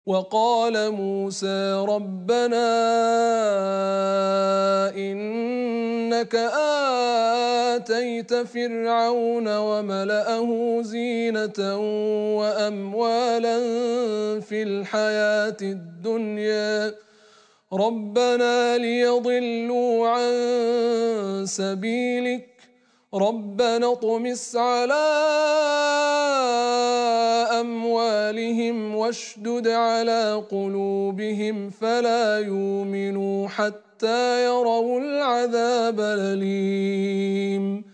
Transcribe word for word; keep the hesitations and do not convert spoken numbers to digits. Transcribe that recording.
وقال موسى ربنا إنك آتيت فرعون وملأه زينة وأموالا في الحياة الدنيا ربنا ليضلوا عن سبيلك ربنا اطمس على أموالهم واشدد على قلوبهم فلا يؤمنوا حتى يروا العذاب الأليم